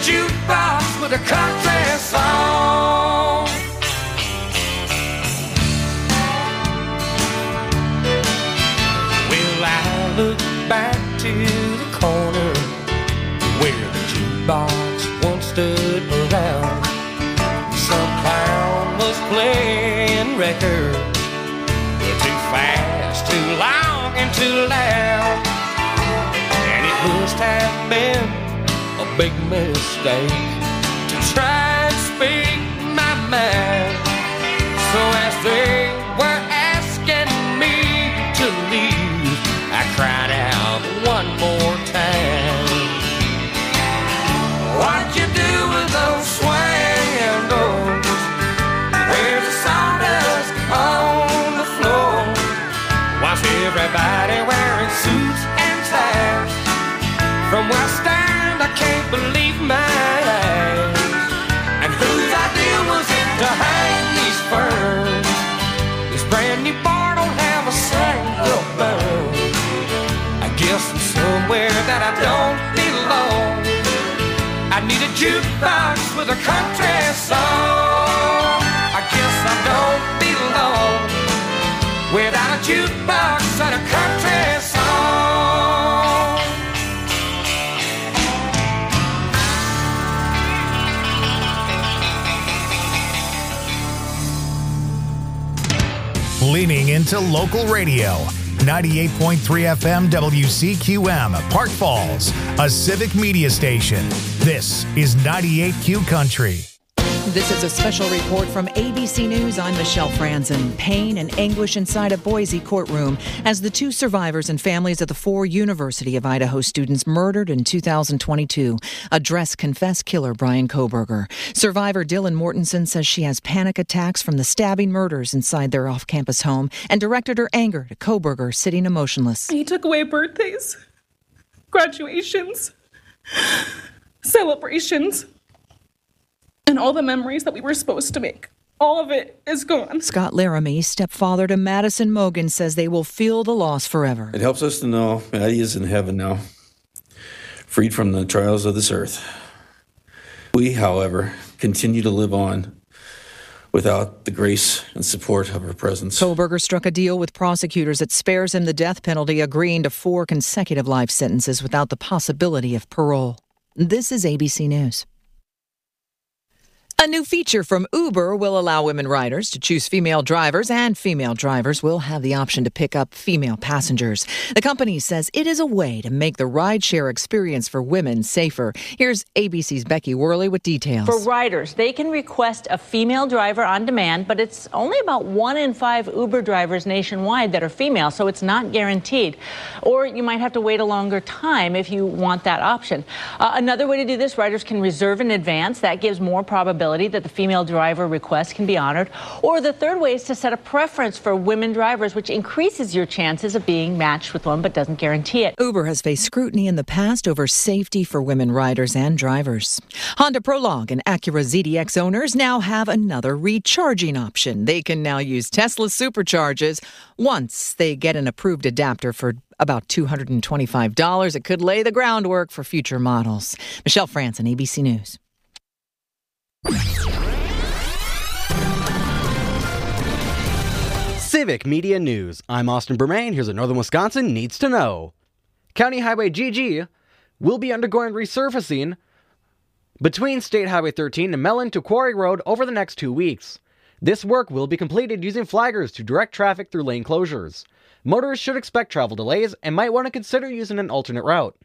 jukebox with a country song. Well, I look back to the corner where the jukebox once stood around. Some clown was playing records, too fast, too long, and too loud. And it must have been a big mistake to try and speak my mind. So as they were asking me to leave, I cried out one more time. What you do with those swinging doors? Where's the sawdust on the floor? Why's everybody wearing suits and ties? From where I stand, I can't believe my eyes. And whose idea was it to hang these ferns? This brand new bar don't have a single burn. I guess I'm somewhere that I don't belong. I need a jukebox with a country song. I guess I don't belong without a jukebox and a country song. Leaning into local radio. 98.3 FM WCQM, Park Falls, a civic media station. This is 98Q Country. This is a special report from ABC News. I'm Michelle Franzen. Pain and anguish inside a Boise courtroom as the two survivors and families of the four University of Idaho students murdered in 2022 address confessed killer Bryan Kohberger. Survivor Dylan Mortensen says she has panic attacks from the stabbing murders inside their off-campus home and directed her anger to Kohberger sitting emotionless. He took away birthdays, graduations, celebrations, and all the memories that we were supposed to make. All of it is gone. Scott Laramie, stepfather to Madison Mogan, says they will feel the loss forever. It helps us to know Maddie is in heaven now, freed from the trials of this earth. We, however, continue to live on without the grace and support of her presence. Kohberger struck a deal with prosecutors that spares him the death penalty, agreeing to 4 consecutive life sentences without the possibility of parole. This is ABC News. A new feature from Uber will allow women riders to choose female drivers, and female drivers will have the option to pick up female passengers. The company says it is a way to make the rideshare experience for women safer. Here's ABC's Becky Worley with details. For riders, they can request a female driver on demand, but it's only about 1 in 5 Uber drivers nationwide that are female, so it's not guaranteed. Or you might have to wait a longer time if you want that option. Another way to do this, riders can reserve in advance. That gives more probability that the female driver request can be honored. Or the third way is to set a preference for women drivers, which increases your chances of being matched with one but doesn't guarantee it. Uber has faced scrutiny in the past over safety for women riders and drivers. Honda Prologue and Acura ZDX owners now have another recharging option. They can now use Tesla Supercharges once they get an approved adapter for about $225. It could lay the groundwork for future models. Michelle Franzen, ABC News. Civic Media News. I'm Austin Bermain. Here's what Northern Wisconsin needs to know. County Highway GG will be undergoing resurfacing between State Highway 13 and Mellon to Quarry Road over the next 2 weeks. This work will be completed using flaggers to direct traffic through lane closures. Motorists should expect travel delays and might want to consider using an alternate route.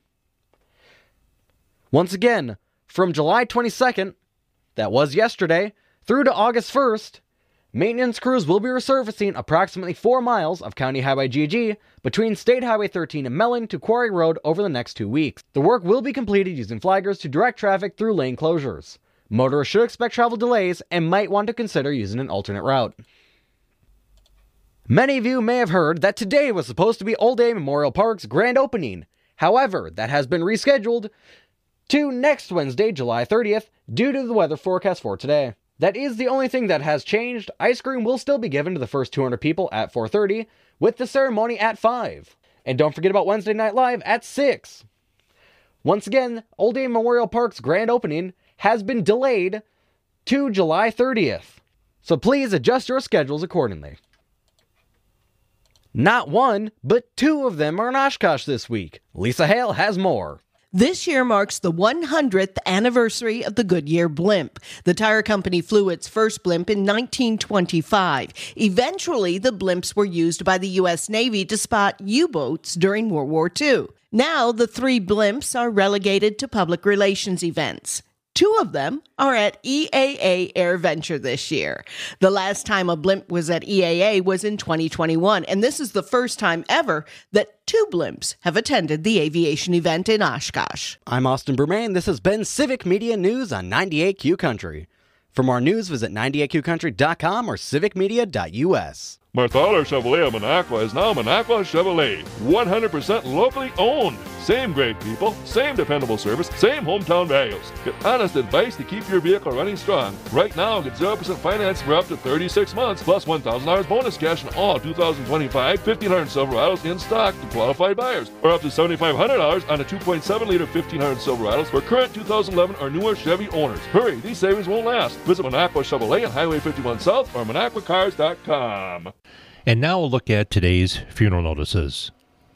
Once again, from July 22nd, that was yesterday, through to August 1st, maintenance crews will be resurfacing approximately 4 miles of County Highway GG between State Highway 13 and Mellon to Quarry Road over the next 2 weeks. The work will be completed using flaggers to direct traffic through lane closures. Motorists should expect travel delays and might want to consider using an alternate route. Many of you may have heard that today was supposed to be Old Day Memorial Park's grand opening. However, that has been rescheduled to next Wednesday, July 30th, due to the weather forecast for today. That is the only thing that has changed. Ice cream will still be given to the first 200 people at 4:30, with the ceremony at 5. And don't forget about Wednesday Night Live at 6. Once again, Old Dame Memorial Park's grand opening has been delayed to July 30th. So please adjust your schedules accordingly. Not one, but two of them are in Oshkosh this week. Lisa Hale has more. This year marks the 100th anniversary of the Goodyear blimp. The tire company flew its first blimp in 1925. Eventually, the blimps were used by the U.S. Navy to spot U-boats during World War II. Now, the 3 blimps are relegated to public relations events. 2 of them are at EAA AirVenture this year. The last time a blimp was at EAA was in 2021, and this is the first time ever that 2 blimps have attended the aviation event in Oshkosh. I'm Austin Bermain. This has been Civic Media News on 98Q Country. For more news, visit 98QCountry.com or civicmedia.us. Marthaler Chevrolet of Minocqua is now Minocqua Chevrolet. 100% locally owned. Same great people, same dependable service, same hometown values. Get honest advice to keep your vehicle running strong. Right now, get 0% finance for up to 36 months, plus $1,000 bonus cash in all 2025 1500 Silverados in stock to qualified buyers, or up to $7,500 on a 2.7-liter 1500 Silverados for current 2011 or newer Chevy owners. Hurry, these savings won't last. Visit Minocqua Chevrolet on Highway 51 South or MinocquaCars.com. And now we'll look at today's funeral notices.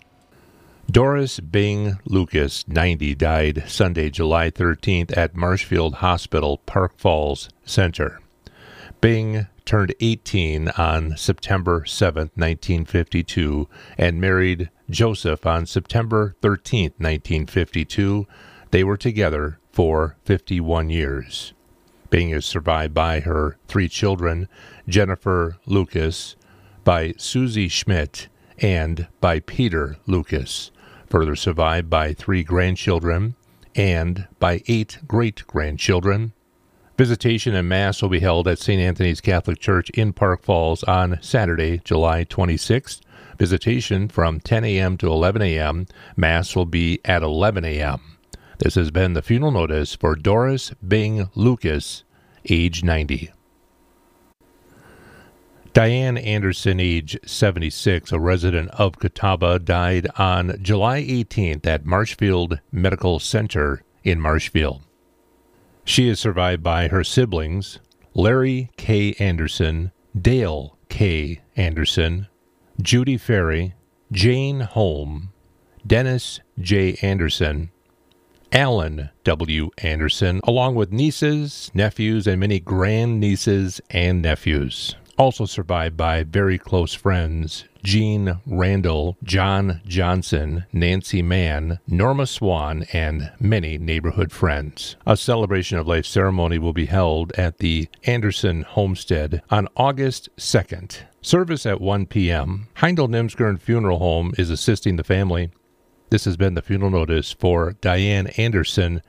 Doris Bing Lucas, 90, died Sunday, July 13th at Marshfield Hospital, Park Falls Center. Bing turned 18 on September 7, 1952, and married Joseph on September 13, 1952. They were together for 51 years. Bing is survived by her 3 children, Jennifer Lucas, by Susie Schmidt, and by Peter Lucas, further survived by 3 grandchildren and by 8 great-grandchildren. Visitation and Mass will be held at St. Anthony's Catholic Church in Park Falls on Saturday, July 26th. Visitation from 10 a.m. to 11 a.m. Mass will be at 11 a.m. This has been the funeral notice for Doris Bing Lucas, age 90. Diane Anderson, age 76, a resident of Catawba, died on July 18th at Marshfield Medical Center in Marshfield. She is survived by her siblings, Larry K. Anderson, Dale K. Anderson, Judy Ferry, Jane Holm, Dennis J. Anderson, Alan W. Anderson, along with nieces, nephews, and many grandnieces and nephews. Also survived by very close friends, Jean Randall, John Johnson, Nancy Mann, Norma Swan, and many neighborhood friends. A celebration of life ceremony will be held at the Anderson Homestead on August 2nd. Service at 1 p.m. Heindel-Nimsgren Funeral Home is assisting the family. This has been the funeral notice for Diane Anderson,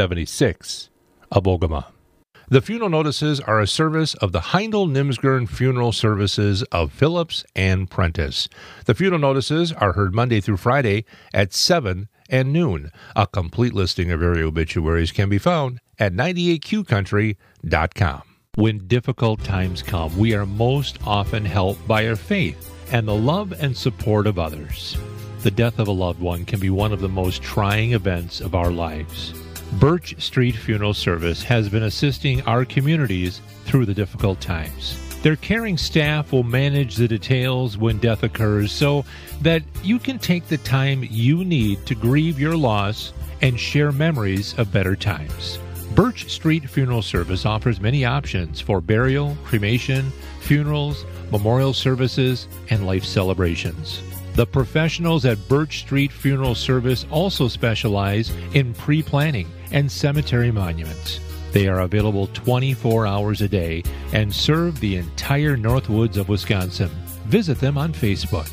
76, of Ogama. The funeral notices are a service of the Heindel-Nimsgren Funeral Services of Phillips and Prentice. The funeral notices are heard Monday through Friday at 7 and noon. A complete listing of area obituaries can be found at 98QCountry.com. When difficult times come, we are most often helped by our faith and the love and support of others. The death of a loved one can be one of the most trying events of our lives. Birch Street Funeral Service has been assisting our communities through the difficult times. Their caring staff will manage the details when death occurs so that you can take the time you need to grieve your loss and share memories of better times. Birch Street Funeral Service offers many options for burial, cremation, funerals, memorial services, and life celebrations. The professionals at Birch Street Funeral Service also specialize in pre-planning and cemetery monuments. They are available 24 hours a day and serve the entire Northwoods of Wisconsin. Visit them on Facebook.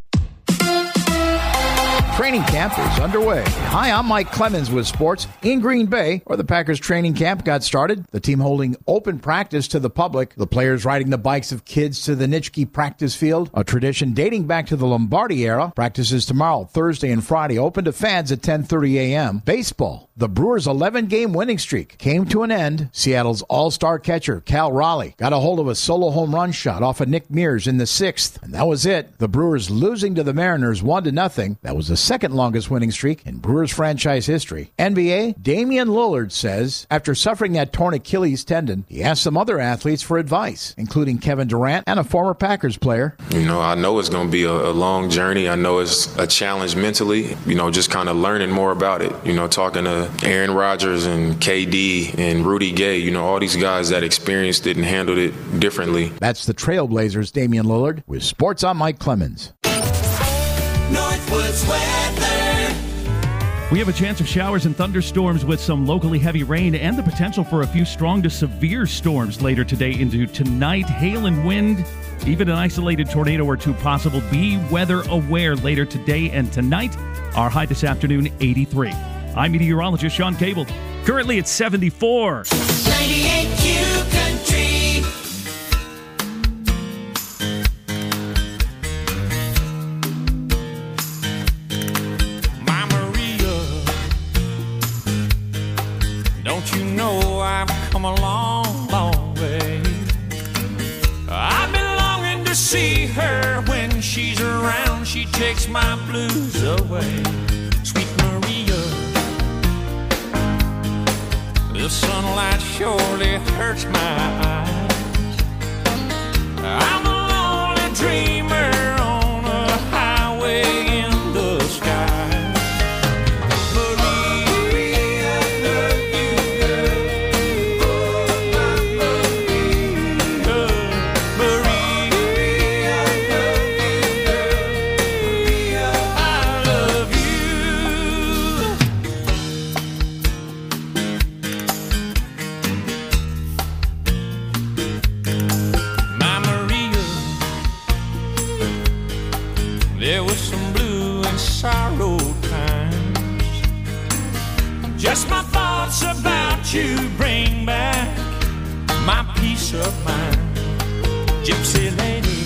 Training camp is underway. Hi, I'm Mike Clemens with sports in Green Bay, where the Packers training camp got started. The team holding open practice to the public. The players riding the bikes of kids to the Nitschke practice field, a tradition dating back to the Lombardi era. Practices tomorrow, Thursday and Friday, open to fans at 10:30 a.m. Baseball. The Brewers' 11-game winning streak came to an end. Seattle's all-star catcher, Cal Raleigh, got a hold of a solo home run shot off of Nick Mears in the 6th, and that was it. The Brewers losing to the Mariners 1-0. That was the second longest winning streak in Brewers franchise history. NBA, Damian Lillard says after suffering that torn Achilles tendon, he asked some other athletes for advice, including Kevin Durant and a former Packers player. I know it's going to be a long journey. I know it's a challenge mentally, just kind of learning more about it. Talking to Aaron Rodgers and KD and Rudy Gay, all these guys that experienced it and handled it differently. That's the Trailblazers' Damian Lillard with Sports. I'm Mike Clemens. Northwoods weather. We have a chance of showers and thunderstorms with some locally heavy rain and the potential for a few strong to severe storms later today into tonight. Hail and wind, even an isolated tornado or two possible. Be weather aware later today and tonight. Our high this afternoon, 83. I'm meteorologist Sean Cable. Currently it's 74. 98Q Country. Don't you know I've come a long, long way? I've been longing to see her. When she's around, she takes my blues away. Sweet Maria, the sunlight surely hurts my eyes. I'm a lonely dreamer on a highway in the sky. Just my thoughts about you bring back my peace of mind. Gypsy lady,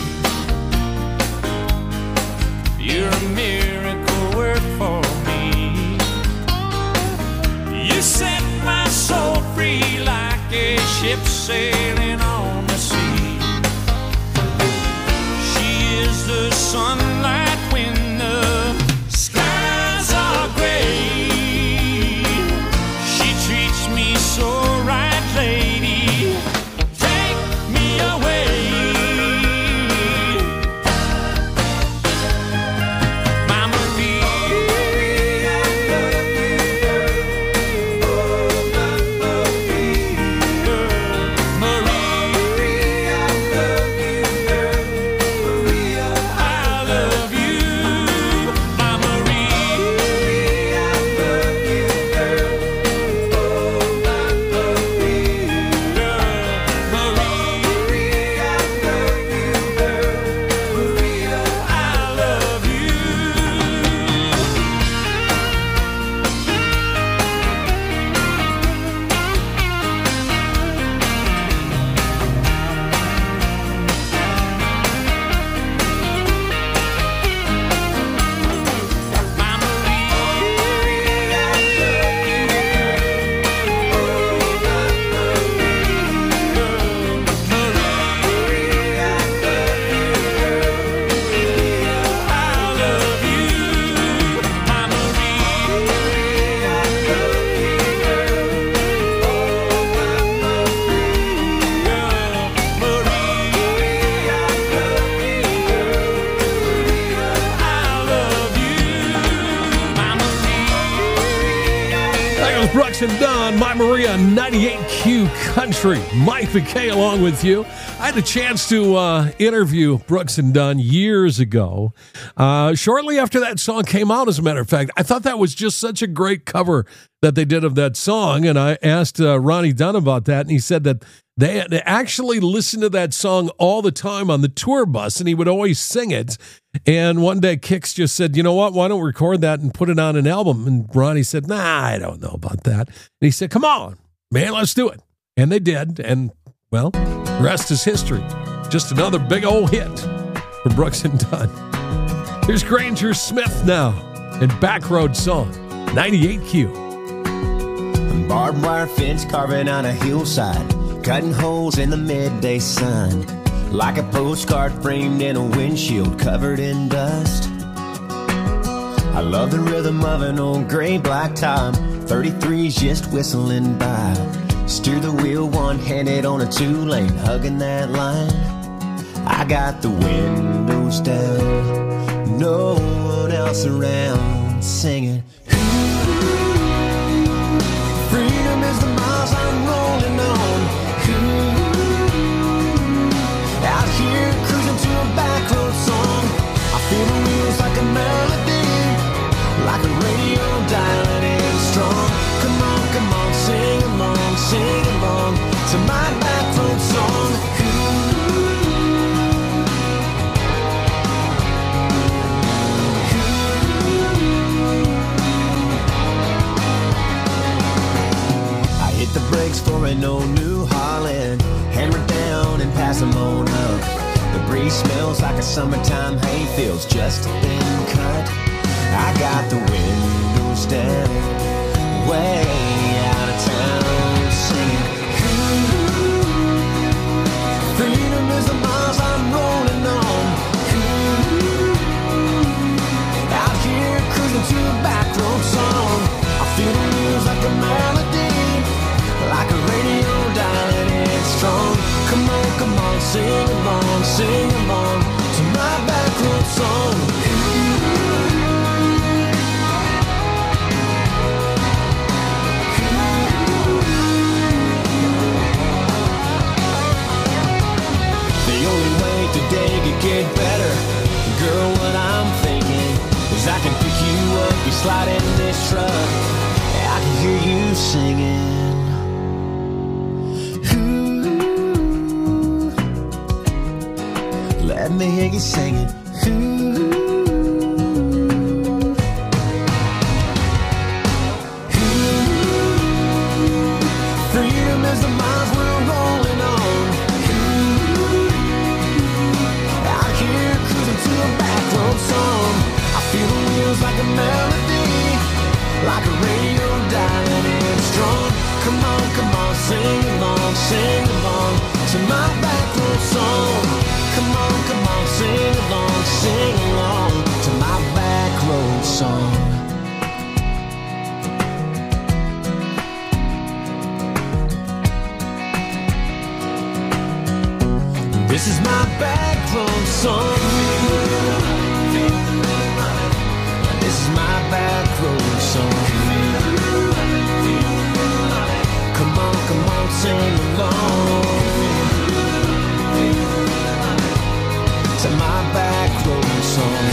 you're a miracle work for me. You set my soul free like a ship sailing on the sea. She is the sunlight when the skies are gray. So right, lady, take me away. My Maria, I love you, my Brooks and Dunn, My Maria, 98Q Country. Mike McKay along with you. I had a chance to interview Brooks and Dunn years ago. Shortly after that song came out, as a matter of fact, I thought that was just such a great cover that they did of that song. And I asked Ronnie Dunn about that, and he said that they actually listened to that song all the time on the tour bus, and he would always sing it. And one day Kix just said, you know what, why don't we record that and put it on an album? And Ronnie said, nah, I don't know about that. And he said, come on, man, let's do it. And they did. And, well, the rest is history. Just another big old hit for Brooks and Dunn. Here's Granger Smith now and Backroad Song, 98Q. Barbed wire fence carving on a hillside, cutting holes in the midday sun, like a postcard framed in a windshield covered in dust. I love the rhythm of an old gray black top. 33's just whistling by. Steer the wheel one-handed on a two-lane, hugging that line. I got the windows down, no one else around, singing. Freedom is the miles I'm rolling on. Out here cruising to a back road song. I feel the wheels like a melody, like a radio dialing in strong. Come on, sing along to my back road song. I hit the brakes for an old New Holland, hammer down and pass them on up. The breeze smells like a summertime hayfield's just been cut. I got the windows down, way out of town, singing. Freedom is the miles I'm rolling on. Out here cruising to a back road song. I feel the wheels like a melody, like a radio dialing in strong. Come on, sing along to my back road song. Today could get better. Girl, what I'm thinking is I can pick you up, you slide in this truck, I can hear you singing. Ooh, let me hear you singing. Ooh. Freedom is the miles we're rolling on. To a back road song. I feel the wheels like a melody, like a radio dialing in strong. Come on, sing along to my back road song. Come on, sing along to my back road song. This is my back road song. This is my back road song. Come on, sing along to my back road song.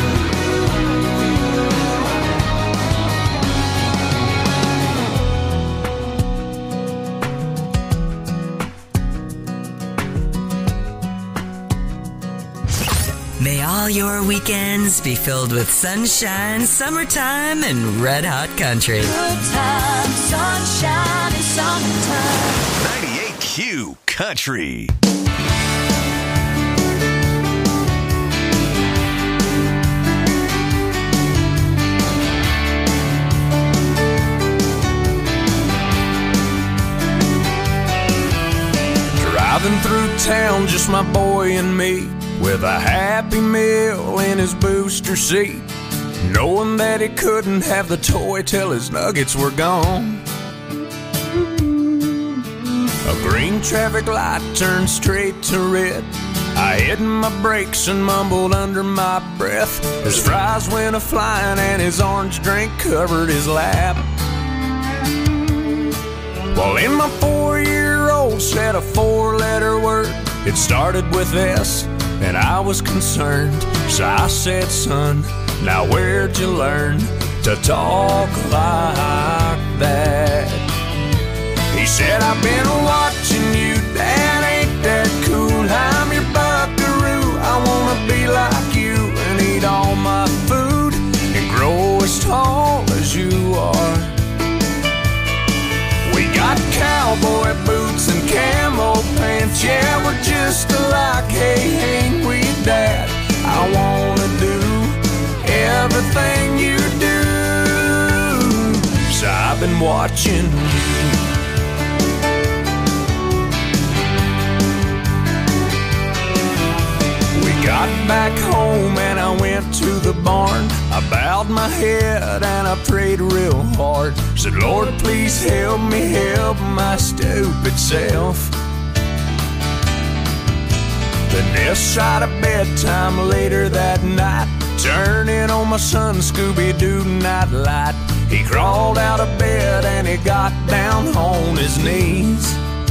May all your weekends be filled with sunshine, summertime, and red-hot country. Good time, sunshine, and summertime. 98Q Country. Driving through town, just my boy and me, with a Happy Meal in his booster seat, knowing that he couldn't have the toy till his nuggets were gone. A green traffic light turned straight to red. I hit my brakes and mumbled under my breath. His fries went a-flying and his orange drink covered his lap. Well, in my 4-year-old said a 4-letter word. It started with S, and I was concerned. So I said, son, now where'd you learn to talk like that? He said, I've been watching you, Dad, ain't that cool? I'm your buckaroo, I wanna be like you and eat all my food and grow as tall as you are. We got cowboy boots and camo pants, yeah, we're just alike, hey, ain't we, Dad? I wanna do everything you do, so I've been watching you. Got back home and I I went to the barn. I bowed my head and I prayed real hard. Said, Lord, please help me help my stupid self. Then this side of bedtime later that night, turning on my son Scooby-Doo nightlight. He crawled out of bed and he got down on his knees.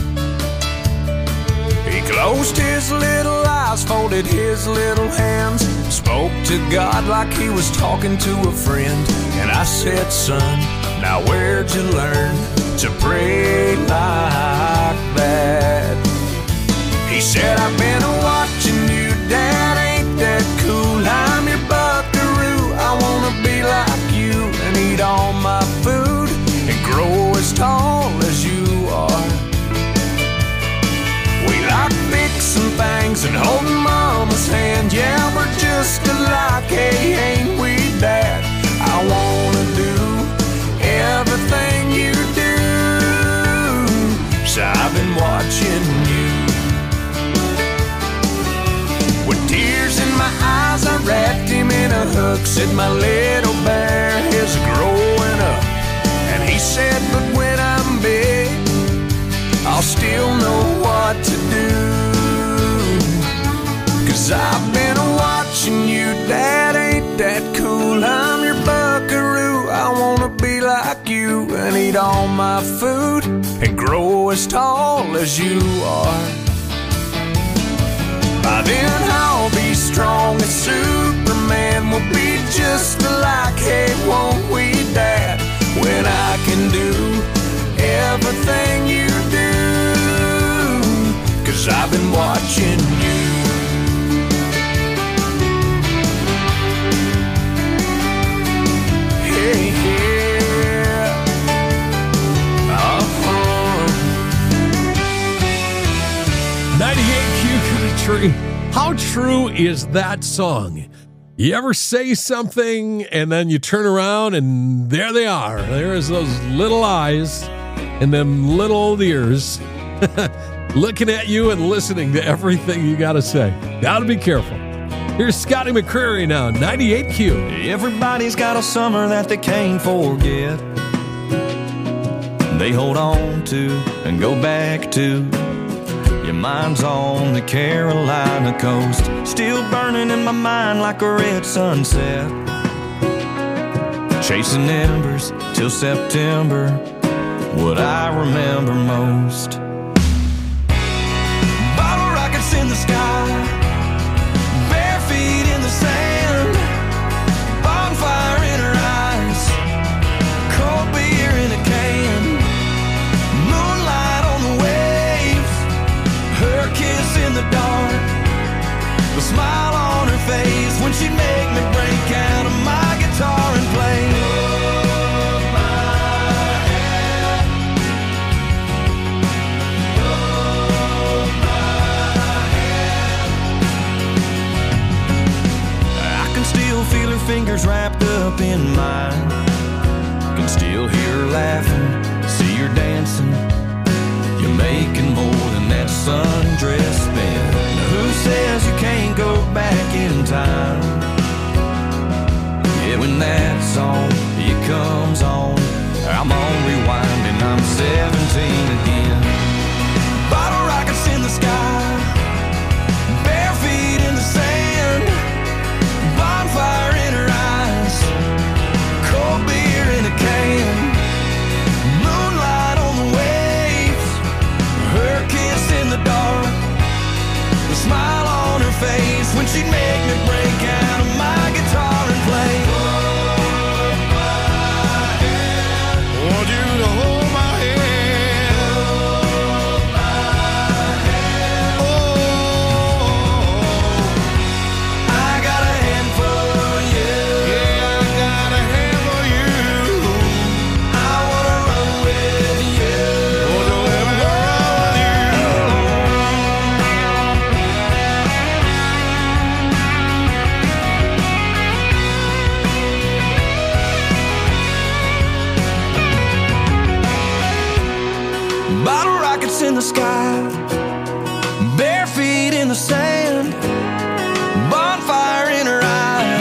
He closed his little eyes, folded his little hands, spoke to God like he was talking to a friend. And I said, son, now where'd you learn to pray like that? He said, I've been watching you, Dad, ain't that cool? I'm your buckaroo, I wanna be like you and eat all my food and grow as tall as you are. We like fixing things and holding Mama's hand. Yeah, we're just alike, hey, ain't we, Dad? I wanna do everything you do, so I've been watching you. With tears in my eyes, I wrapped him in a hook. Said my little bear is growing up. And he said, but when I'm big, I'll still know what to do. 'Cause I've been watching you, Dad, ain't that cool? I'm your buckaroo, I wanna be like you and eat all my food and grow as tall as you are. By then I'll be strong as Superman. We'll be just alike, hey, won't we, Dad? When I can do everything you do, 'cause I've been watching you. Hey, yeah. Uh-huh. 98 Q Country. How true is that song? You ever say something and then you turn around and there they are. There's those little eyes and them little old ears looking at you and listening to everything you gotta say. Gotta be careful. Here's Scotty McCreery now, 98Q. Everybody's got a summer that they can't forget. They hold on to and go back to. Your mind's on the Carolina coast, still burning in my mind like a red sunset. Chasing embers till September, what I remember most. Bottle rockets in the sky, bare feet in the sand, bonfire in her eyes, cold beer in a can, moonlight on the waves, her kiss in the dark, the smile on her face when she'd make me break out of my guitar and play. Hold my hand, hold my hand. I can still feel her fingers wrapped up in mine, can still hear her laughing, see her dancing. You're making more than that sundress spin. Now who says you can't go back in time? Yeah, when that song, it comes on, I'm on rewind and I'm 17 again. Bottle rockets in the sky, bare feet in the sand, bonfire in her eyes, cold beer in a can, moonlight on the waves, her kiss in the dark, the smile on her face when she'd make me break out of my guitar and play. Hold my hand. Want you to hold my hand. Hold my hand. Oh, I got a hand for you. Yeah, I got a hand for you. I wanna run with you. Wanna let me run with you. Bottle rockets in the sky, bare feet in the sand, bonfire in her eyes,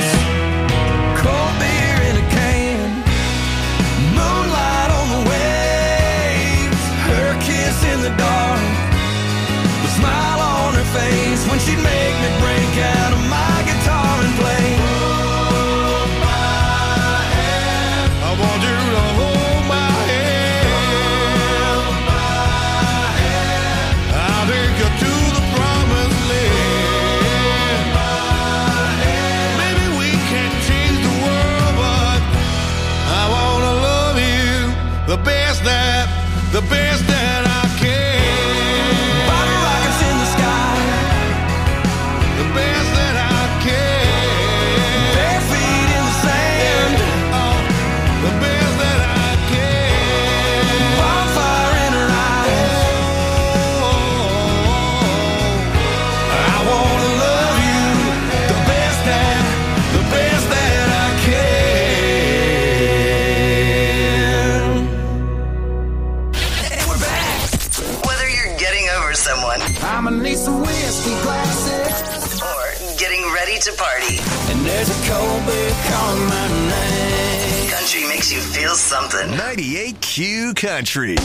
one. I'ma need some whiskey glasses. Or getting ready to party. And there's a cold beer calling my name. Country makes you feel something. 98Q Country.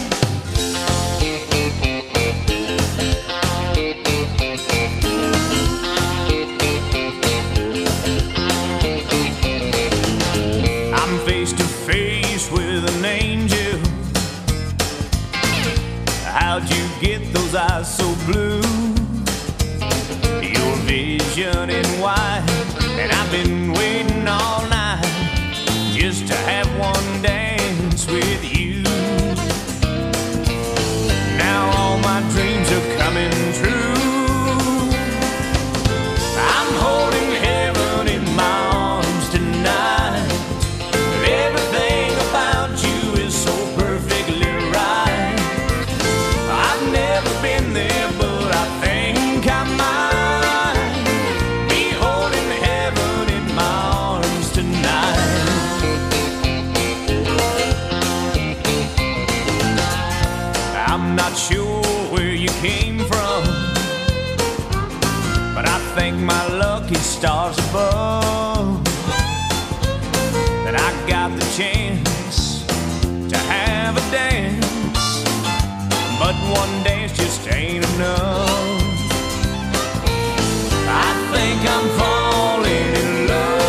I'm face to face with an angel. How'd you get those eyes so blue? Your vision in white, and I've been waiting all night just to have one dance with you. Now all my dreams are coming true. I'm holding heaven in my arms tonight. Everything about you is so perfectly right. I've never been there, but I think I might be holding heaven in my arms tonight. I'm not sure where you came from, but I thank my lucky stars above that I got the chance to have a dance, but one dance just ain't enough. I think I'm falling in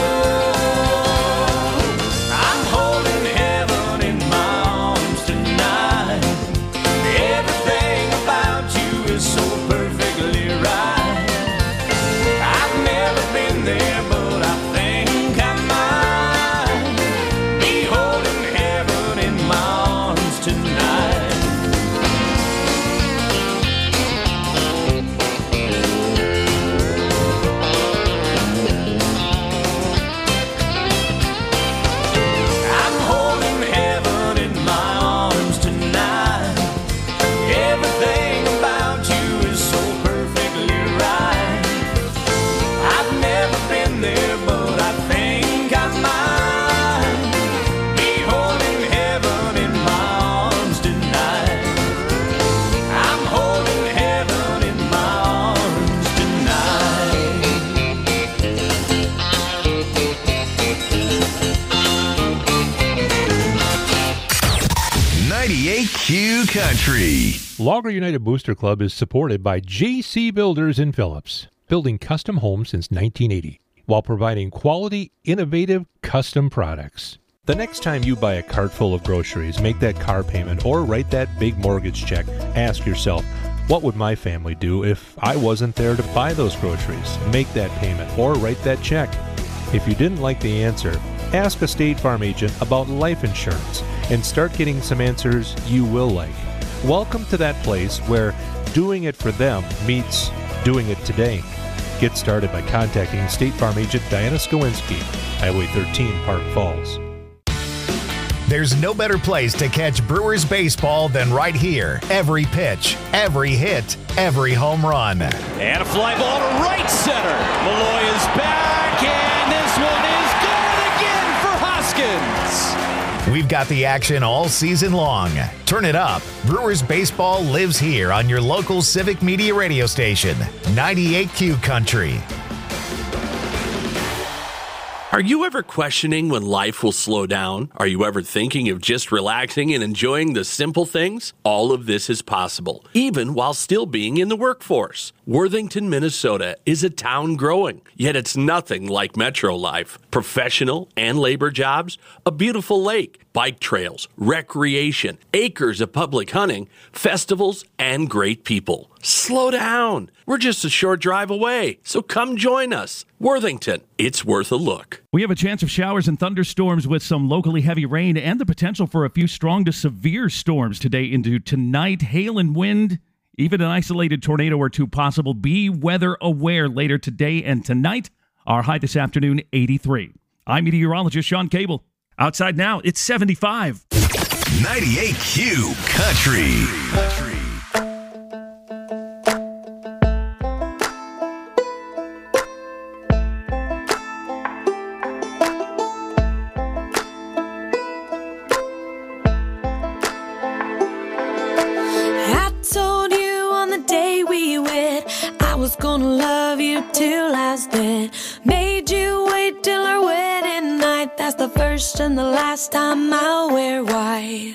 love. I'm holding heaven in my arms tonight. Everything about you is so perfectly right. I've never been there, but I think I might be holding heaven in my arms tonight. I'm holding heaven in my arms tonight. Everything about you is so perfectly right. I've never been there, but I think I might be holding heaven in my arms tonight. I'm holding heaven in my arms tonight. 98Q Country. Logger United Booster Club is supported by JC Builders in Phillips, building custom homes since 1980, while providing quality, innovative, custom products. The next time you buy a cart full of groceries, make that car payment, or write that big mortgage check, ask yourself, what would my family do if I wasn't there to buy those groceries, make that payment, or write that check? If you didn't like the answer, ask a State Farm agent about life insurance and start getting some answers you will like. Welcome to that place where doing it for them meets doing it today. Get started by contacting State Farm agent Diana Skowinski, Highway 13, Park Falls. There's no better place to catch Brewers baseball than right here. Every pitch, every hit, every home run. And a fly ball to right center. Malloy is back, and this one is good again for Hoskins. We've got the action all season long. Turn it up. Brewers baseball lives here on your local Civic Media radio station, 98Q Country. Are you ever questioning when life will slow down? Are you ever thinking of just relaxing and enjoying the simple things? All of this is possible, even while still being in the workforce. Worthington, Minnesota is a town growing, yet it's nothing like metro life. Professional and labor jobs, a beautiful lake, bike trails, recreation, acres of public hunting, festivals, and great people. Slow down. We're just a short drive away, so come join us. Worthington, it's worth a look. We have a chance of showers and thunderstorms with some locally heavy rain and the potential for a few strong to severe storms today into tonight. Hail and wind, even an isolated tornado or two possible. Be weather aware later today and tonight. Our high this afternoon, 83. I'm meteorologist Sean Cable. Outside now, it's 75. 98Q Country. I told you on the day we was gonna love you till I was dead. Made you wait till our wedding night. That's the first and the last time I'll wear white.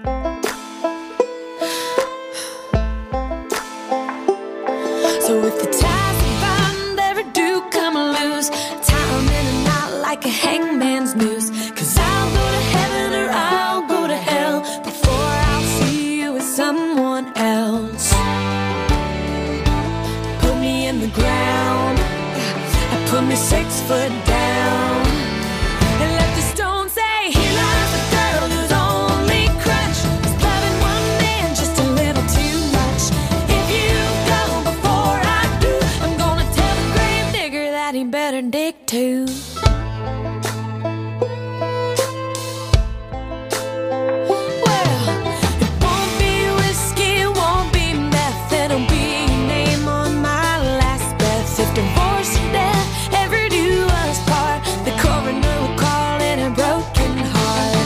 So if the ties we bind ever do come loose, tie 'em in a knot like a hangman's noose. 'Cause I'll go to heaven or I'll go to hell before I'll see you with someone else. Put me in the ground, put me 6 foot down, and let the stone say, here lies the girl whose only crutch is loving one man just a little too much. If you go before I do, I'm gonna tell the grave digger that he better dig too. Well, it won't be whiskey, it won't be meth, it'll be your name on my last breath. If divorce or death ever do us part, the coroner will call it a broken heart.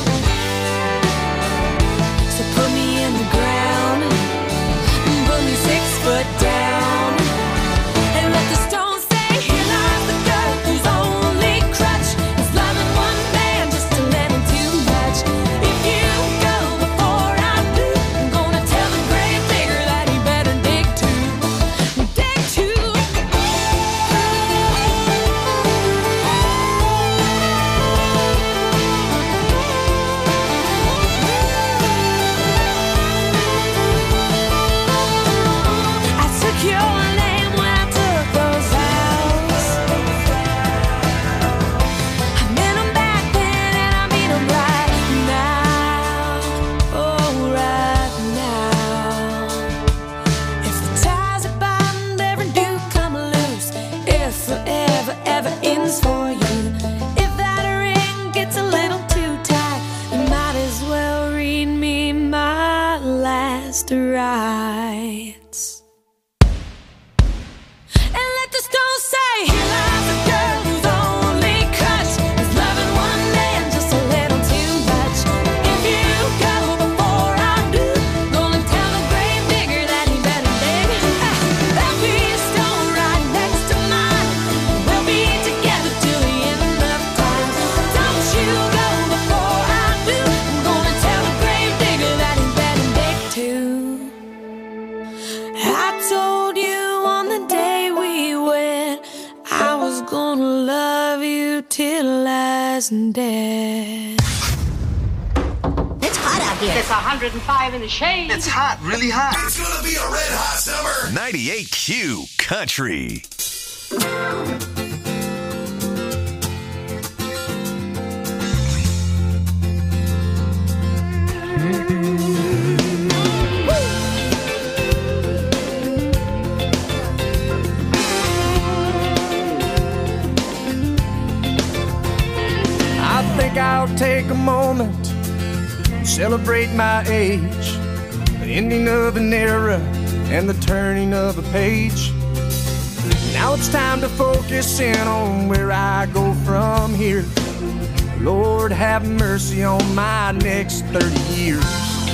So put me in the ground, put me 6 foot down, and let the stone say, here lies the girl whose only crutch is loving one man just a little too much. If you go before I do, I'm gonna tell the grave digger that he better dig too. Dig too. I took your name when I took those vows. I meant 'em back then and I mean 'em right now. Oh, right now. If the ties that bind ever do come loose, if forever ever ends for you, if that ring gets a little too tight, you might as well read me my last rites. And let the stone say, here lies the girl whose only crutch is loving one man just a little too much. If you go before I do, gonna tell the grave digger that he better dig. There'll be a stone right next to mine. We'll be together till the end of time. Don't you go before I do, I'm gonna tell the grave digger that he better dig too. I told you on the day we wed, I was gonna love you till I was dead. It's hot out here. It's 105 in the shade. It's hot, really hot. It's gonna be a red hot summer. 98Q Country. I think I'll take a moment, celebrate my age, the ending of an era and the turning of a page. Now it's time to focus in on where I go from here. Lord, have mercy on my next 30 years.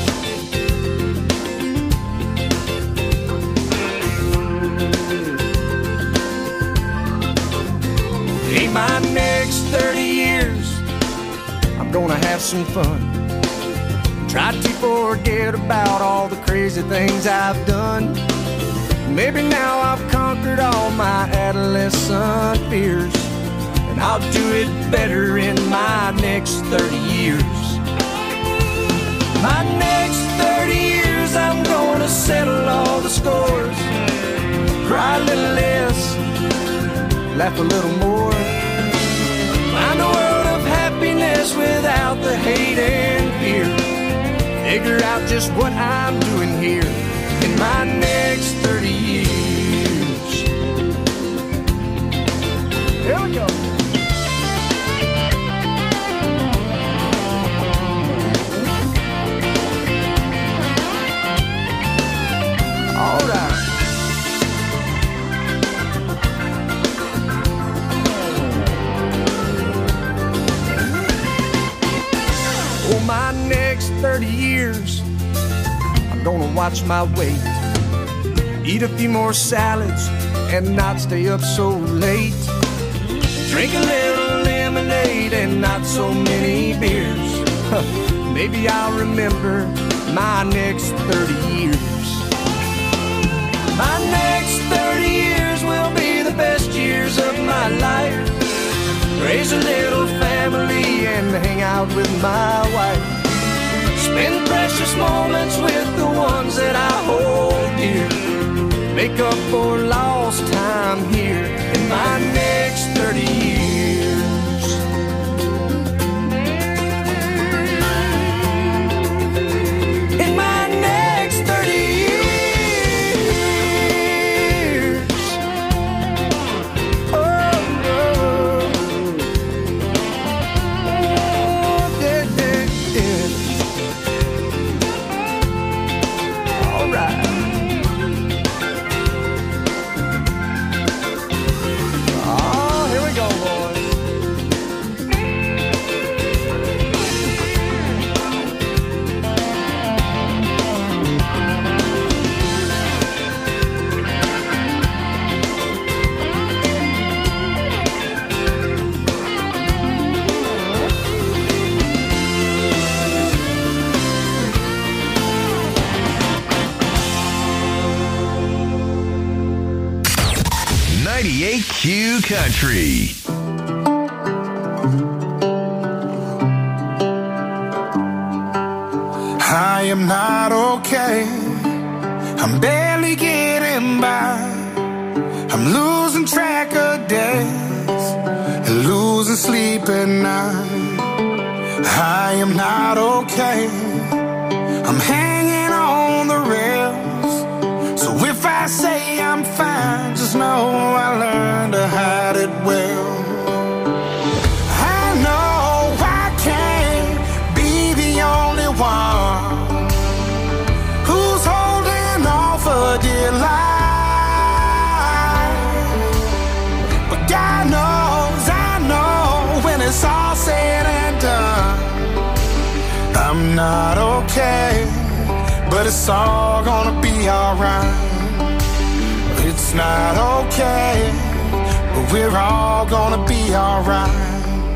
In my next 30 years, I'm gonna have some fun. Try to forget about all the crazy things I've done. Maybe now I've conquered all my adolescent fears, and I'll do it better in my next 30 years. My next 30 years, I'm gonna settle all the scores, cry a little less, laugh a little more, find a world of happiness without the hate and fear, figure out just what I'm doing here in my next 30 years. Here we go. All right. For my next 30 years, I'm gonna watch my weight, eat a few more salads and not stay up so late. Drink a little lemonade and not so many beers. Maybe I'll remember my next 30 years. My next 30 years will be the best years of my life. Raise a little family and hang out with my wife. Spend precious moments with the ones that I hold dear. Make up for lost time here in my next 30 years. In my next 30 years. Q Country. I am not okay. I'm barely getting by. I'm losing track of days and losing sleep at night. I am not okay. I'm hanging on the rails. So if I say I'm fine, just know I learned to hide it well. I know I can't be the only one who's holding on for dear life. But God knows, I know when it's all said and done, I'm not okay, but it's all gonna be alright. It's not okay, but we're all gonna be alright.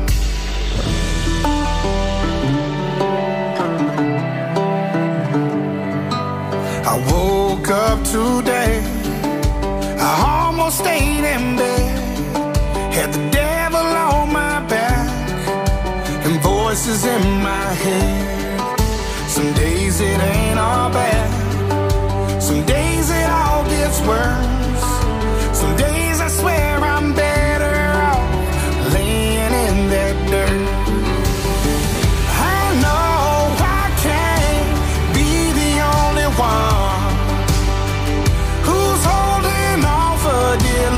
I woke up today, I almost stayed in bed, had the devil on my back and voices in my head. Some days it ain't all bad, some days it all gets worse. Some days I swear I'm better off laying in that dirt. I know I can't be the only one who's holding on for dear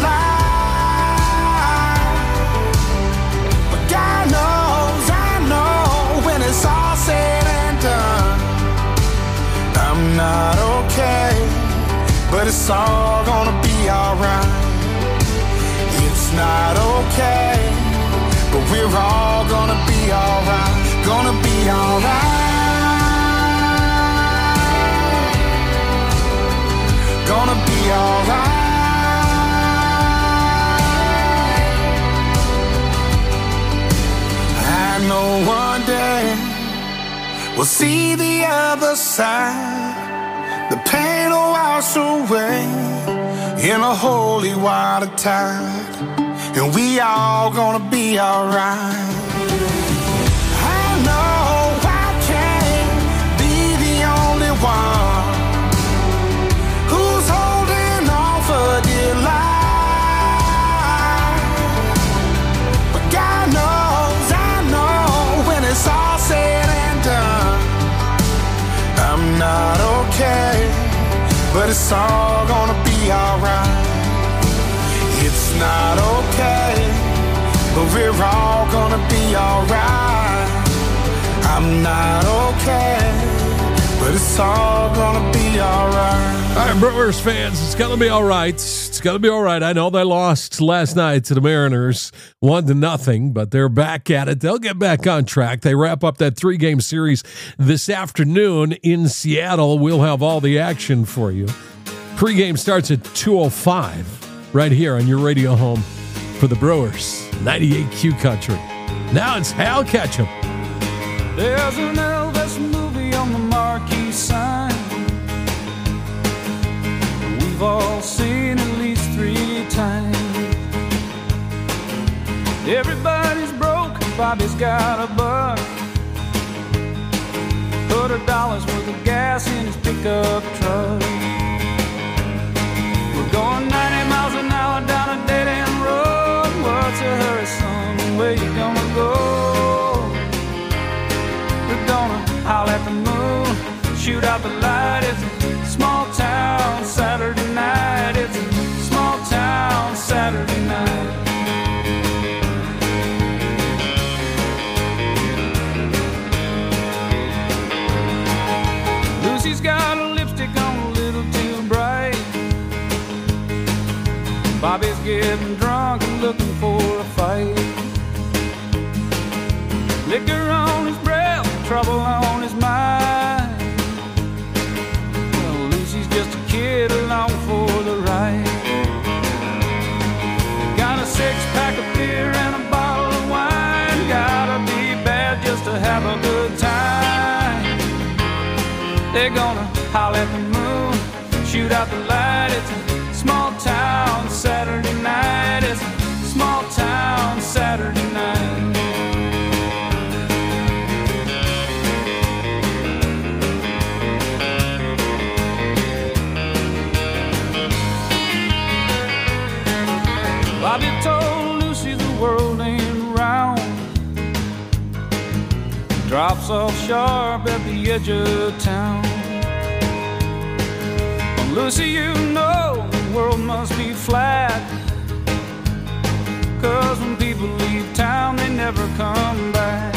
life. But God knows, I know when it's all said and done, I'm not okay, but it's all gonna be alright. It's not okay, but we're all gonna be alright. Gonna be alright. Gonna be alright. I know one day we'll see the other side. The pain will wash away in a holy water tide, and we all gonna be alright. I know I can't be the only one who's holding on for dear life. But God knows, I know when it's all said and done, I'm not okay, but it's all gonna be alright. It's not okay, but we're all gonna be alright. I'm not okay, but it's all gonna be alright. All right, Brewers fans, it's gonna be all right. It's gonna be all right. I know they lost last night to the Mariners 1-0, but they're back at it. They'll get back on track. They wrap up that 3-game series this afternoon in Seattle. We'll have all the action for you. Pre-game starts at 2:05. right here on your radio home for the Brewers, 98Q Country. Now it's Hal Ketchum. There's an Elvis movie on the marquee sign. We've all seen at least 3 times. Everybody's broke, Bobby's got a buck. $100 worth of gas in his pickup truck. We're going 90 miles an hour down a dead-end road. What's a hurry, son? Where you gonna go? We're gonna howl at the moon, shoot out the light. It's a small town Saturday night. It's a small town Saturday night. Lucy's got a lipstick on a little too bright. Bobby's getting drunk and looking for a fight. Liquor on his breath, trouble on his mind. Well, Lucy's just a kid along for the ride. Got a 6-pack of beer and a bottle of wine. Gotta be bad just to have a good time. They're gonna howl at the moon, shoot out the light. It's a small town Saturday night. It's a small town Saturday night. Bobby told Lucy the world ain't round. Drops off sharp at the edge of town. Well, Lucy, you know the world must be flat. 'Cause when people leave town, they never come back.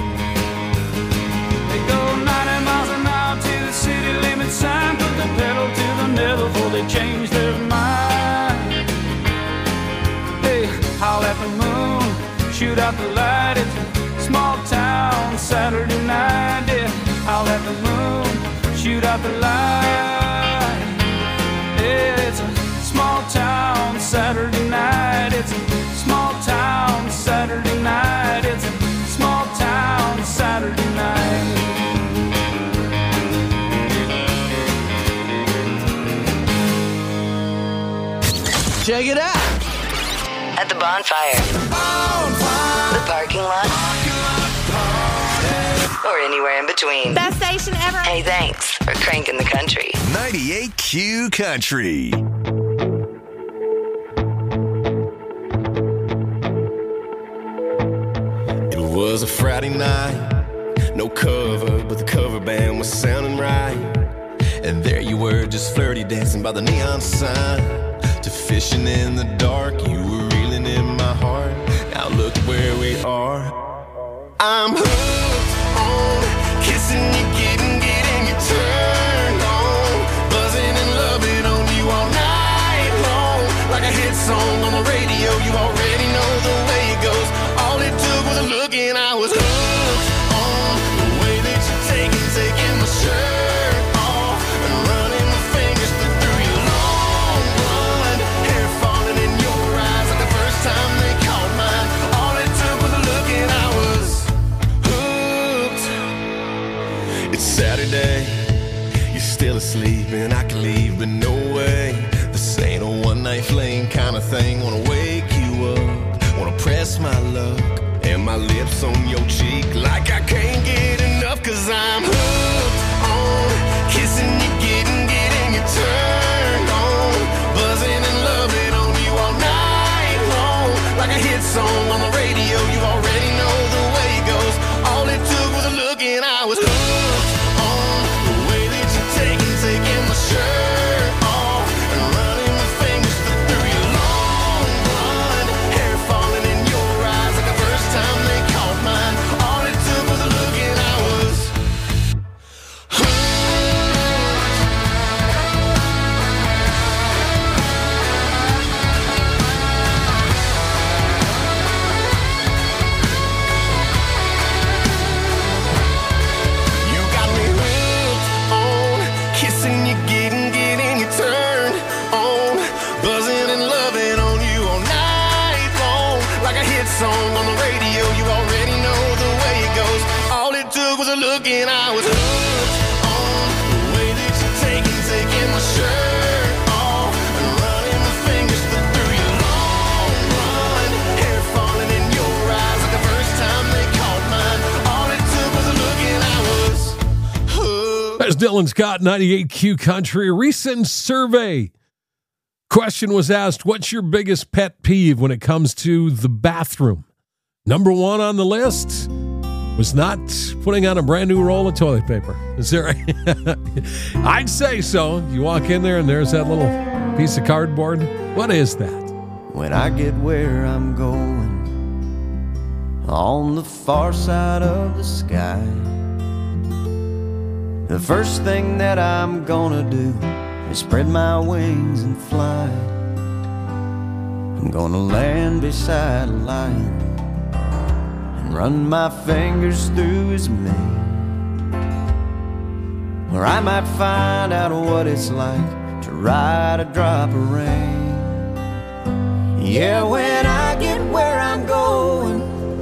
They go 90 miles an hour to the city limit sign. Put the pedal to the metal before they change their mind. Hey, howl at the moon, shoot out the light. It's a small town Saturday night. Yeah, howl at the moon, shoot out the light. Yeah, it's a small town Saturday night. It's a small town Saturday night. It's a small town Saturday night. Check it out. At the bonfire. The parking lot. Or anywhere in between. Best station ever. Hey, thanks for cranking the country. 98Q Country. It was a Friday night, no cover, but the cover band was sounding right. And there you were, just flirty dancing by the neon sign. To fishing in the dark, you were reeling in my heart. Now look where we are. I'm hooked on kissing you, getting you turned on. Buzzing and loving on you all night long. Like a hit song on the radio, you already know the way it goes. All it took was a look and I was hooked on the way that you're taking my shirt off and running my fingers through your long blonde hair, falling in your eyes like the first time they caught mine. All it took was a look and I was hooked. Here's Dylan Scott, 98Q Country. A recent survey question was asked, what's your biggest pet peeve when it comes to the bathroom? Number one on the list was not putting on a brand new roll of toilet paper. Is there? I'd say so. You walk in there and there's that little piece of cardboard. What is that? When I get where I'm going, on the far side of the sky, the first thing that I'm gonna do is spread my wings and fly. I'm gonna land beside a lion and run my fingers through his mane. Or I might find out what it's like to ride a drop of rain. Yeah, when I get where I'm going,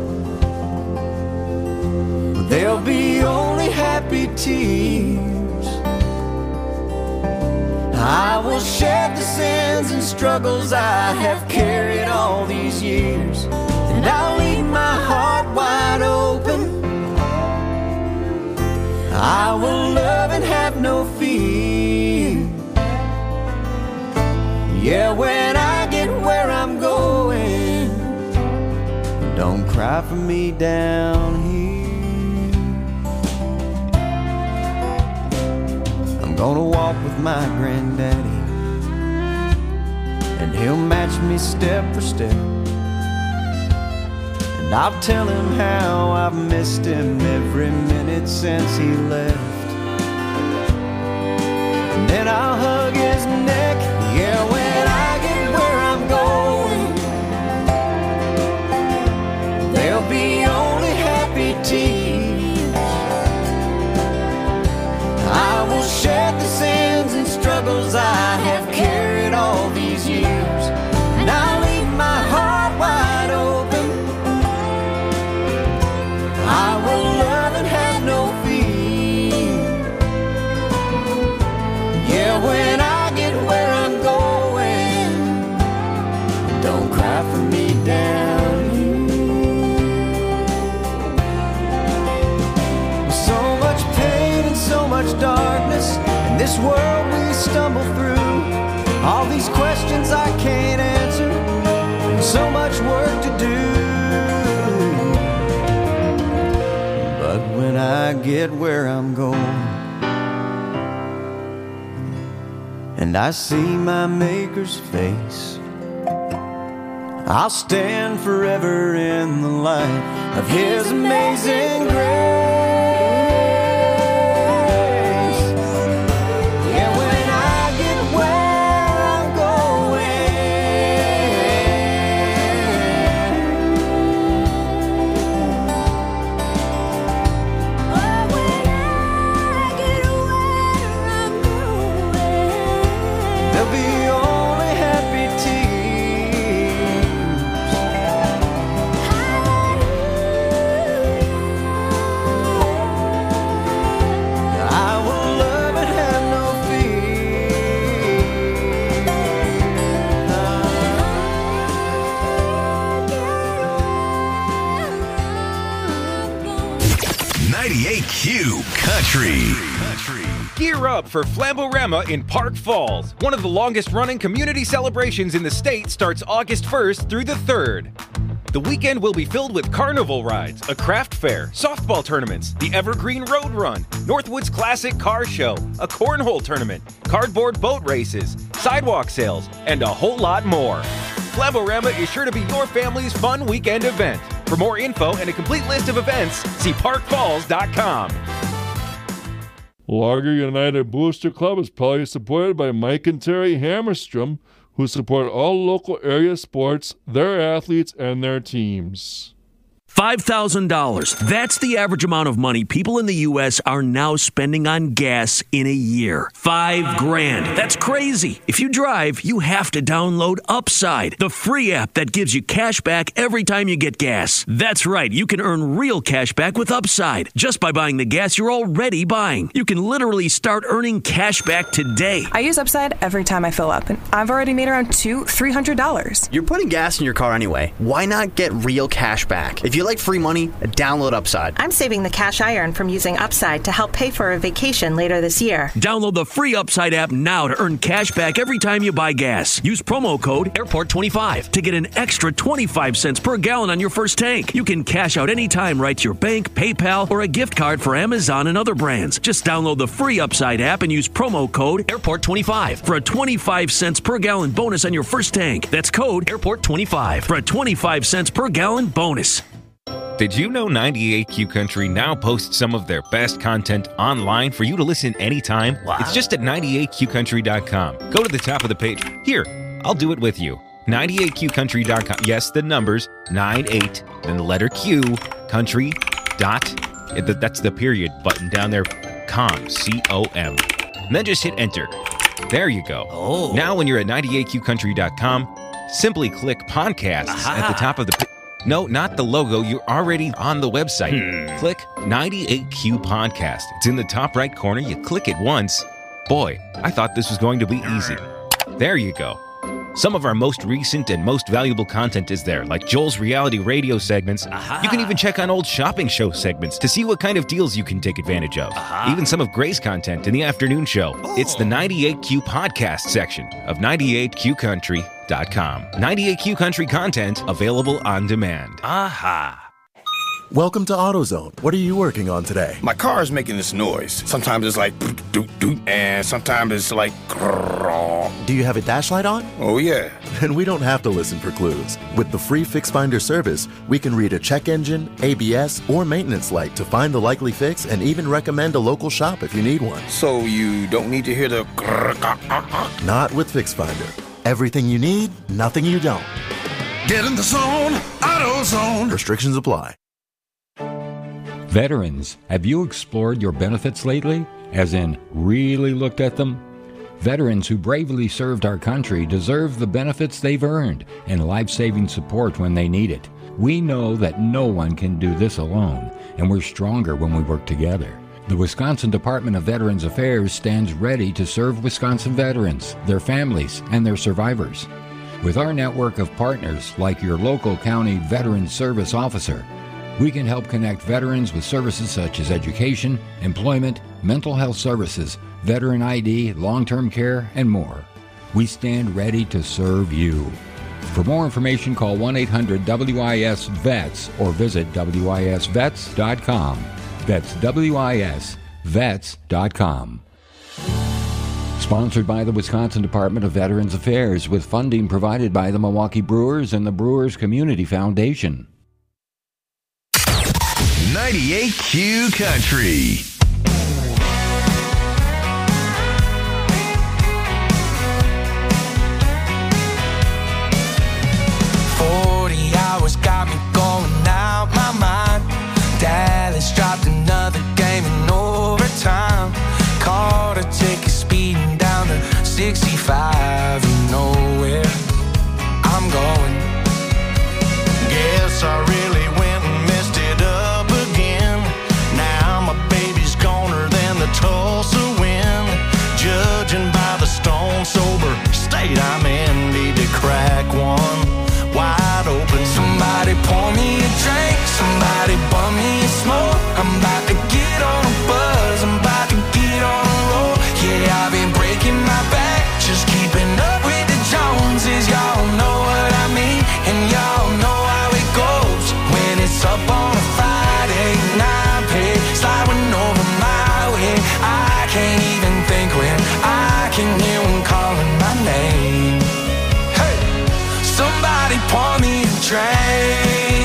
there'll be only happy tears. I will shed the sins and struggles I have carried all these years, and I'll leave my heart wide open. I will love and have no fear. Yeah, when I get where I'm going, don't cry for me down here. I'm gonna walk with my granddaddy, and he'll match me step for step. And I'll tell him how I've missed him every minute since he left. And then I'll hug his neck. Yeah, when I get where I'm going, there'll be only happy tears. I will shed the sins and struggles I have carried all these years, and I'll leave my heart wide open. I will love and have no fear. Yeah, when I get where I'm going, don't cry for me down here. So much pain and so much darkness in this world we stumble through. All these questions I can't answer, and so much work to do. But when I get where I'm going, and I see my Maker's face, I'll stand forever in the light of His amazing grace. Yeah, when I get where I'm going, there'll be only happy tears. I will love and have no fear. 98Q Country. Gear up for Flamborama in Park Falls. One of the longest-running community celebrations in the state starts August 1st through the 3rd. The weekend will be filled with carnival rides, a craft fair, softball tournaments, the Evergreen Road Run, Northwoods Classic Car Show, a cornhole tournament, cardboard boat races, sidewalk sales, and a whole lot more. Flamborama is sure to be your family's fun weekend event. For more info and a complete list of events, see parkfalls.com. Largo United Booster Club is proudly supported by Mike and Terry Hammerstrom, who support all local area sports, their athletes, and their teams. $5,000. That's the average amount of money people in the U.S. are now spending on gas in a year. $5,000. That's crazy. If you drive, you have to download Upside, the free app that gives you cash back every time you get gas. That's right. You can earn real cash back with Upside just by buying the gas you're already buying. You can literally start earning cash back today. I use Upside every time I fill up, and I've already made around $200-300. You're putting gas in your car anyway. Why not get real cash back? If you you like free money? Download Upside. I'm saving the cash I earn from using Upside to help pay for a vacation later this year. Download the free Upside app now to earn cash back every time you buy gas. Use promo code AIRPORT25 to get an extra 25 cents per gallon on your first tank. You can cash out anytime right to your bank, PayPal, or a gift card for Amazon and other brands. Just download the free Upside app and use promo code AIRPORT25 for a 25 cents per gallon bonus on your first tank. That's code AIRPORT25 for a 25 cents per gallon bonus. Did you know 98Q Country now posts some of their best content online for you to listen anytime? Wow. It's just at 98QCountry.com. Go to the top of the page. Here, I'll do it with you. 98QCountry.com. Yes, the numbers, 98, then the letter Q, country, that's the period button down there, com, C-O-M. And then just hit enter. There you go. Oh. Now when you're at 98QCountry.com, simply click podcast at the top of the No, not the logo. You're already on the website. Click 98Q Podcast. It's in the top right corner. You click it once. Boy, I thought this was going to be easy. There you go. Some of our most recent and most valuable content is there, like Joel's reality radio segments. You can even check on old shopping show segments to see what kind of deals you can take advantage of. Even some of Gray's content in the afternoon show. It's the 98Q Podcast section of 98QCountry.com. 98Q Country content available on demand. Welcome to AutoZone. What are you working on today? My car is making this noise. Sometimes it's like doot doot, and sometimes it's like grrr. Do you have a dash light on? Oh yeah. Then we don't have to listen for clues. With the free Fix Finder service, we can read a check engine, ABS, or maintenance light to find the likely fix and even recommend a local shop if you need one. So you don't need to hear the grrr. Not with Fix Finder. Everything you need, nothing you don't. Get in the zone, AutoZone. Restrictions apply. Veterans, have you explored your benefits lately? As in, really looked at them? Veterans who bravely served our country deserve the benefits they've earned and life-saving support when they need it. We know that no one can do this alone, and we're stronger when we work together. The Wisconsin Department of Veterans Affairs stands ready to serve Wisconsin veterans, their families, and their survivors. With our network of partners like your local county Veterans Service Officer, we can help connect veterans with services such as education, employment, mental health services, veteran ID, long-term care, and more. We stand ready to serve you. For more information, call 1-800-WIS-VETS or visit WISVets.com. That's WISVets.com. Sponsored by the Wisconsin Department of Veterans Affairs with funding provided by the Milwaukee Brewers and the Brewers Community Foundation. 98Q Country. Got me going out my mind. Dallas dropped another game in overtime. Caught a ticket speeding down to 65. You know where I'm going. Guess I really went and messed it up again. Now my baby's goner than the Tulsa wind. Judging by the stone sober state I'm in, need to crack one wide open. Somebody pour me a drink, somebody bum me a smoke. I'm about to get on a buzz, I'm about to get on a roll. Yeah, I've been breaking my back, just keeping up with the Joneses. Y'all know what I mean, and y'all know how it goes. When it's up on a Friday night, pay sliding over my way. I can't even think when I can hear them calling my name. Hey, somebody pour me a drink,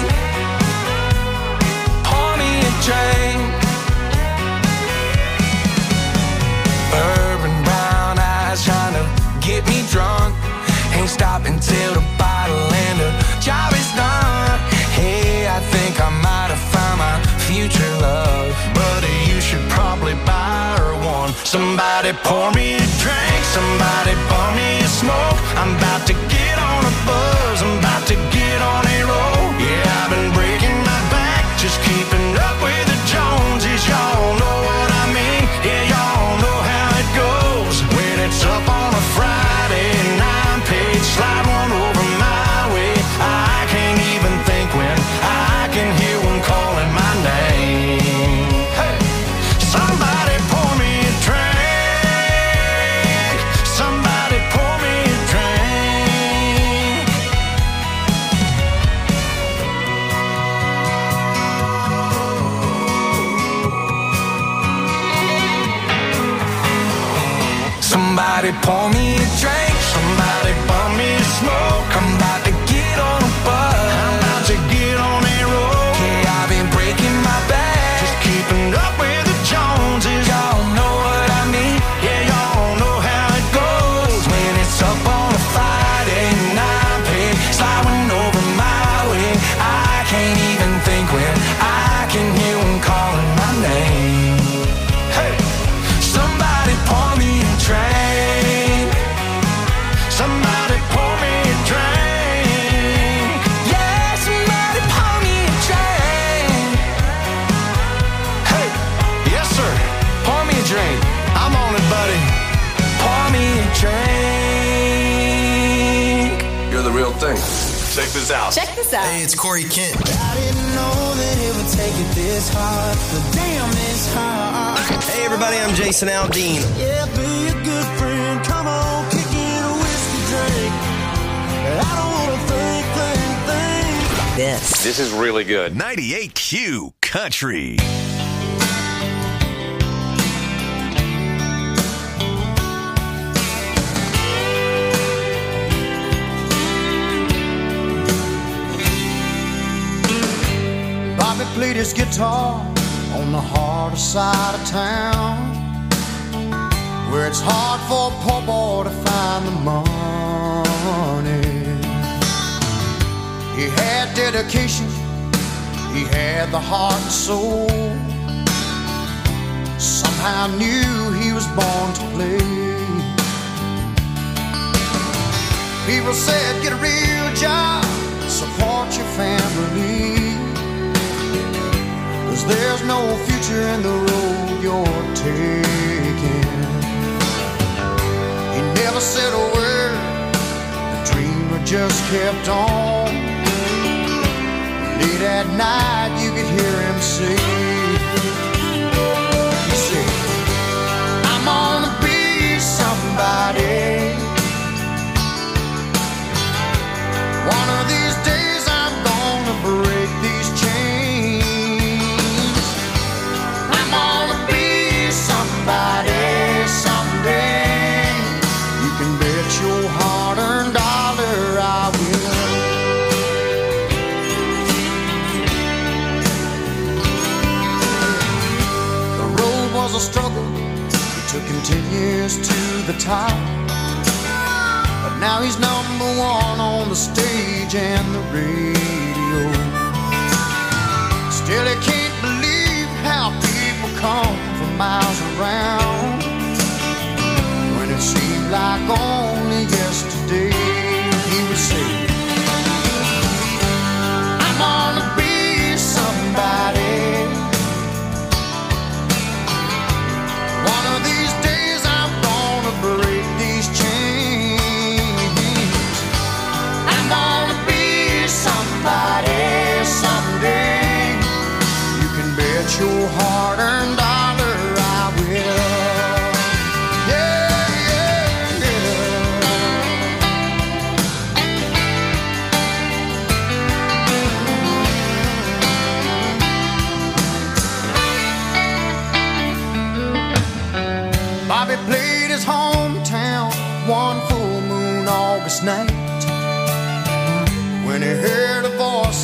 pour me a drink. Urban brown eyes trying to get me drunk. Ain't stopping till the bottle and the job is done. Hey, I think I might have found my future love. Buddy, you should probably buy her one. Somebody pour me a drink, somebody pour me a smoke. I'm about to get on a buzz, I'm about to get on a roll. Yeah, I've been breaking my back, just keeping up with the Joneses. Y'all know what I mean, yeah, y'all know how it goes. When it's up on a Friday night, page slide one over my way. I can't even think when I can hear Somebody pour me a drink. Yeah, somebody pour me a drink. Hey, yes sir, pour me a drink. I'm on it, buddy. Pour me a drink. You're the real thing. Check this out. Check this out. Hey, it's Corey Kent. I didn't know that it would take it this hard, but damn, it's hard. Hey everybody, I'm Jason Aldean. Yeah, be a good friend. Come on, kick in a whiskey drink. I don't want to think. This is really good. 98Q Country. Bobby played his guitar on the harder side of town, where it's hard for a poor boy to find the money. He had dedication, he had the heart and soul. Somehow knew he was born to play. People said, get a real job, support your family. There's no future in the road you're taking. He never said a word, the dreamer just kept on. Late at night you could hear him say, he said, I'm gonna be somebody. One of these days I'm gonna break these chains. Somebody someday, you can bet your hard-earned dollar I will. The road was a struggle, it took him 10 years to the top, but now he's number one on the stage and the radio. Still he can't believe how people come miles around, when it seemed like only yesterday. He would say, I'm gonna be somebody. One of these days I'm gonna break these chains. I'm gonna be somebody someday. You can bet your hard-earned dollar. Bobby played his hometown one full moon August night.